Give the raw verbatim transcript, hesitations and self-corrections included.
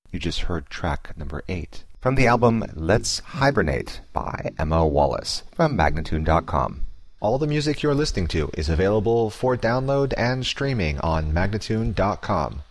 You just heard track number eight from the album Let's Hibernate by Emma Wallace from Magnatune dot com. All the music you're listening to is available for download and streaming on Magnatune dot com.